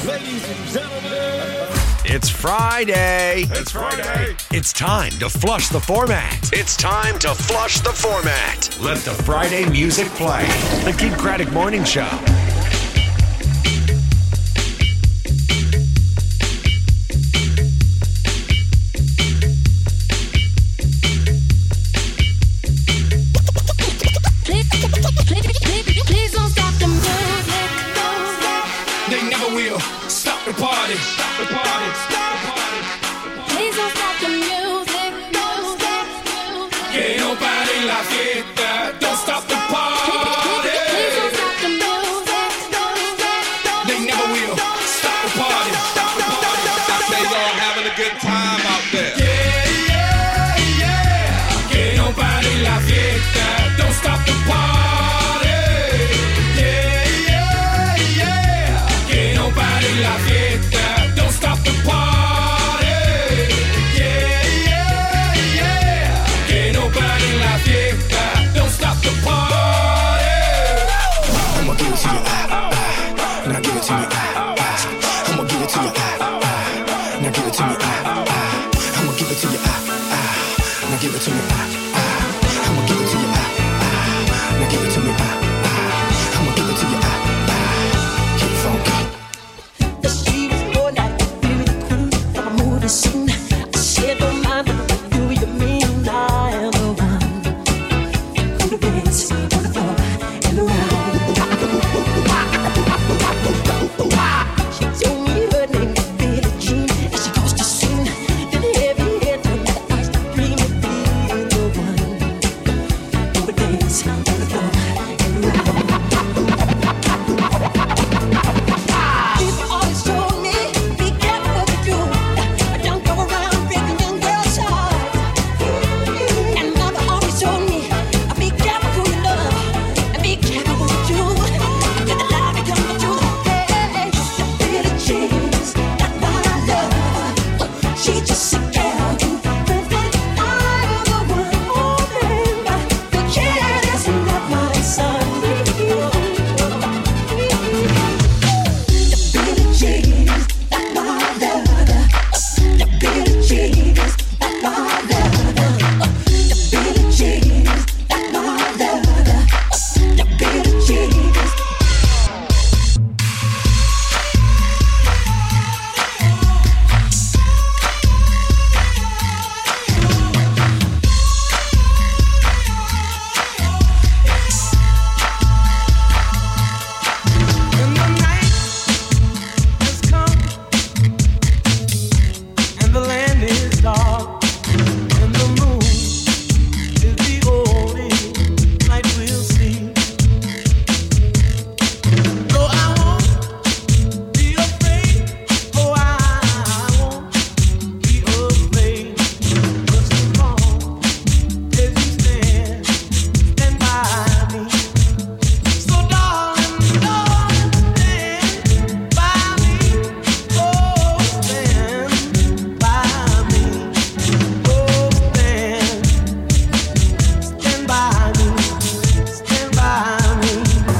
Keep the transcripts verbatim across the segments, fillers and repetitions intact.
Ladies and gentlemen, it's Friday. It's Friday. It's time to flush the format. It's time to flush the format. Let the Friday music play. The Keith Craddock Morning Show. Please don't stop the music. They never will stop the party. Stop the party. Stop the party. Please don't stop the music. Que no pare la fiesta. Don't stop the party. Please don't stop the music. They never will stop the party. Stop the party. They all having a good time out there. Yeah, yeah, yeah. Que no pare la fiesta. Don't stop the party. Yeah, yeah, yeah. Que no pare la fiesta. Don't stop the party. Yeah, yeah, yeah. Que no pare la fiesta. Don't stop the party. I'ma give it to you, ah, ah. Now give it to me, ah, ah. I'ma give it to you, ah, ah. Now give it to me, ah, ah. I'ma give it to you, ah, ah. Now give it to me, ah, ah. I'ma give it to you, ah, ah. Now give it to me, ah, ah. I'ma give it to you, ah, ah. Get funky. The street is more like a beauty queen from a movie scene. I said, don't mind the way you mean I am the one who the dance on the floor and around. She told me her name was Billie Jean, and she goes to sing. Then heavy head turned to ice, dream of being the one who would dance on the floor and around. People always told me, be careful what you do. Don't go around breaking young girls' hearts. And mother always told me, be careful who you love, and be careful what you do. Till the lie becomes the truth. Hey, Billie Jean's not my love. She just a girl who thinks that I'm the one. Oh, baby, the kid is not my son. Billie Jean's not my lover. The Billie Jean's not my lover. The Billie Jean's not my lover. The Billie Jean's. When the night has come and the land is dark and the moon is the only light we'll see. No, I won't be afraid. Oh, I won't be afraid. Just as long as you stand, stand by me. So darling, darling, stand by me. Oh, stand by me. Oh, stand, stand by me. Stand by me.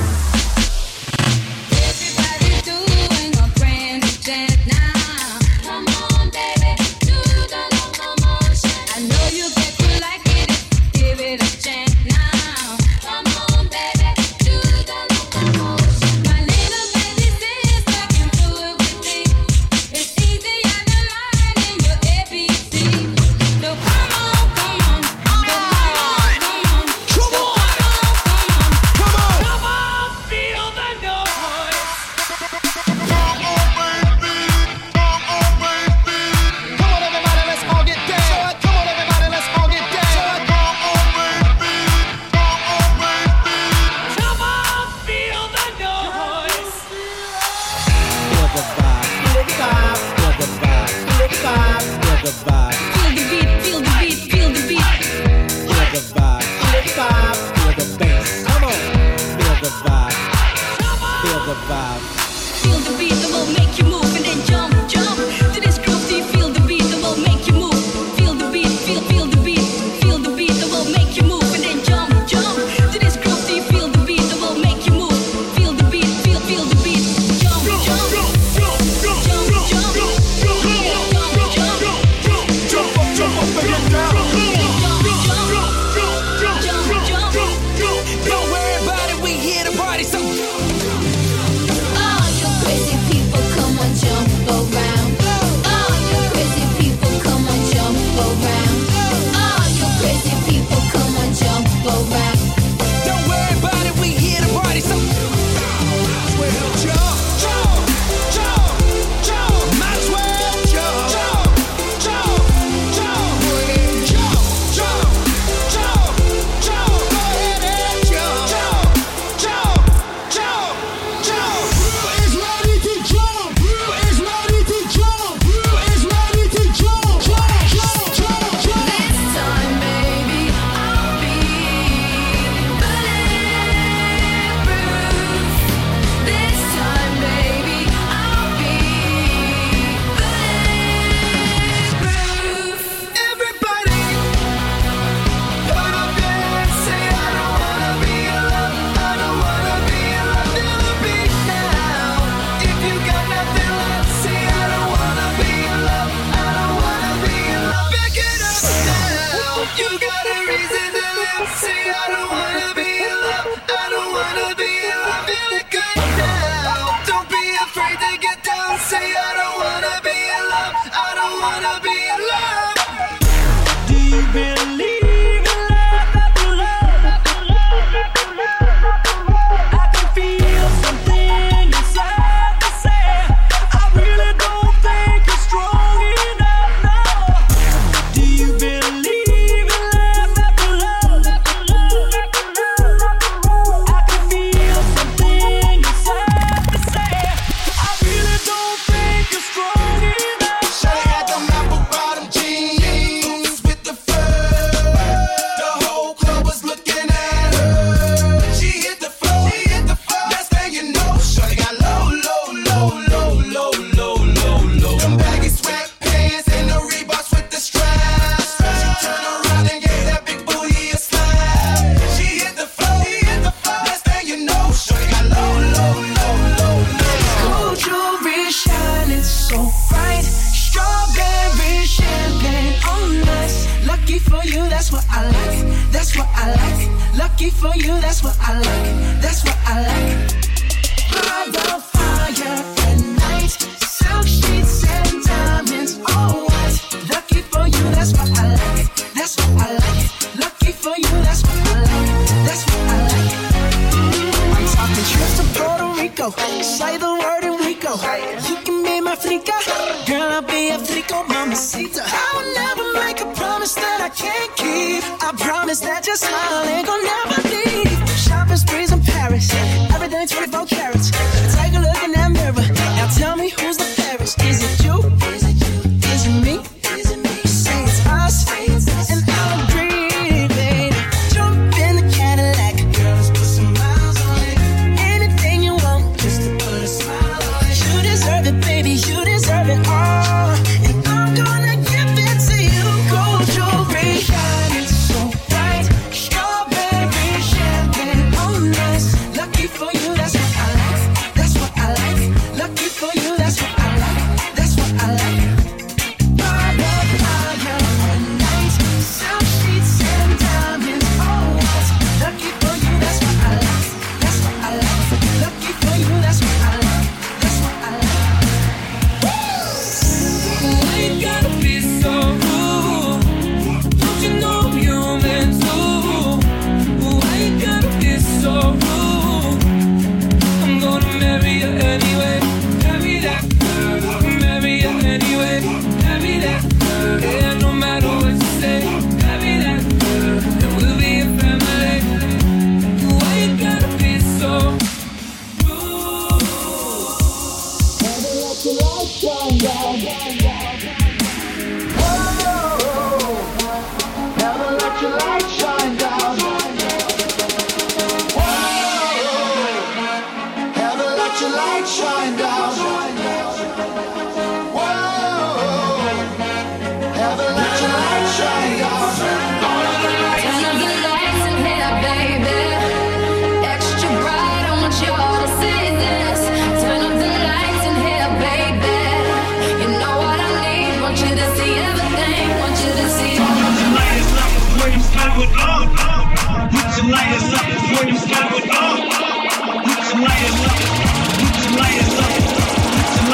Everybody's doing a brand new dance now. Come on, baby, do the locomotion. I know you get to like it if you give it a chance now. Come on, baby, do the locomotion. My little baby sister can do it with me. It's easy as the line in your A B C. So come on, come on, come on, come on, come on, come on, come on, feel the noise. Come on, everybody, let's all get down. Come on, everybody, let's all get down. Come on, feel the noise. Feel the vibe, feel the vibe, feel the vibe, feel the vibe, feel the vibe, Feel the beat, feel the beat, feel the beat. feel the vibe, feel the vibe, feel the bass. Come on, feel the vibe, feel the vibe. Feel the beat that will make you move and then jump, jump. To this groove, do you feel the beat that will make you move? Feel the beat, feel, feel the beat, feel the beat that will make you move and then jump, jump. To this groove, do you feel the beat that will make you move? Feel the beat, feel, feel the beat, jump, jump. Lucky for you, that's what I like. That's what I like. Fire, fire at night. Silk sheets and diamonds, all white. Lucky for you, that's what I like. That's what I like. Lucky for you, that's what I like. That's what I like. I'm talking trips to Puerto Rico. Say the word and we go. You can be my frica. Girl, I'll be a frico, mamacita. I will never make a promise that I can't keep. I promise that your smile ain't gonna never leave. Shopping sprees in Paris. Everything twenty-four carats. Take a look in that mirror. Now tell me who's the fairest. Is it you? Is it you? Is it me? Is it me? Say it's us. And I'll agree, baby. Jump in the Cadillac. Girl, let's put some miles on it. Anything you want, just to put a smile on it. You deserve it, baby. You deserve it all. And I'm gonna give it to you. Gold jewelry, shining so bright. Strawberry champagne on us. Lucky for you, that's what I like. That's what I like. Lucky for you, that's what I like. That's what I like. Fire, fire at night. Silk sheets and diamonds, all white. Lucky for you, that's what I like. That's what I like. Lucky for you, that's what I like. That's what I like. Why you gotta be so rude? Don't you know I'm human too? Why you gotta be so rude? I'm gonna marry you anyway. Marry that girl. Marry you anyway. Marry that girl. Yeah, no matter what you say. Marry that girl. And we'll be a family. Why you gotta be so rude? Never let your light shine down. Never let your light shine down. Never let your light shine down. Never let your light shine down. Turn up the lights in here, baby. Extra bright, I want you all to see this. Turn up the lights in here, baby. You know what I need. Want you to see everything. Want you to see. Lighters up before you start with all. Put your lighters up before you start with all. Put your lighters up. Put your lighters up. Put your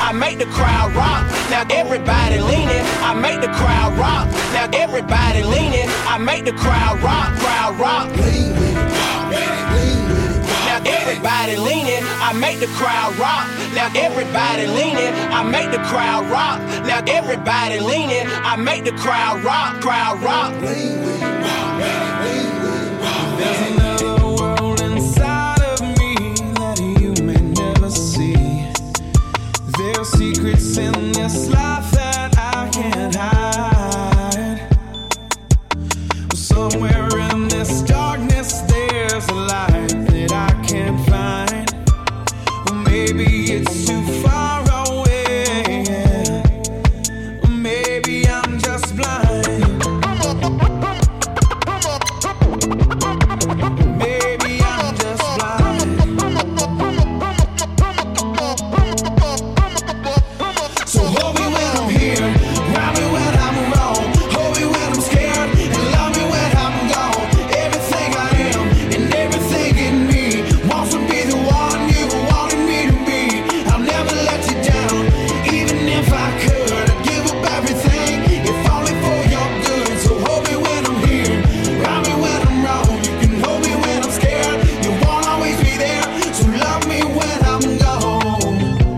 I make the crowd rock. Now everybody leaning, I make the crowd rock. Now everybody leaning, I make the crowd rock, crowd rock. Lean with it, walk with it, lean with it, walk Now everybody leaning, I make the crowd rock. Now everybody leaning, I make the crowd rock. Now everybody leaning, I make the crowd rock, crowd rock. lean with it, walk with it, lean with it, walk with There's it. another world inside of me that you may never see. There are secrets in this life that I can't hide. Somewhere in this darkness there's a light that I can't find. Or maybe it's too far away. Or maybe I'm just blind. Maybe I'm just blind. So hold me when I'm here, round me when I'm wrong, hold me when I'm scared, and love me when I'm gone. Everything I am and everything in me wants to be the one you wanted me to be. I'll never let you down, even if I could. I'd give up everything, if only for your good. So hold me when I'm here, round me when I'm wrong. You can hold me when I'm scared, you won't always be there. So love me when I'm gone.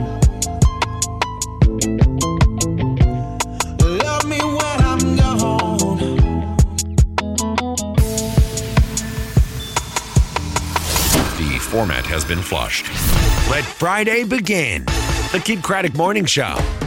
Love me when I'm gone. The format has been flushed. Let Friday begin. The Kid Craddock Morning Show.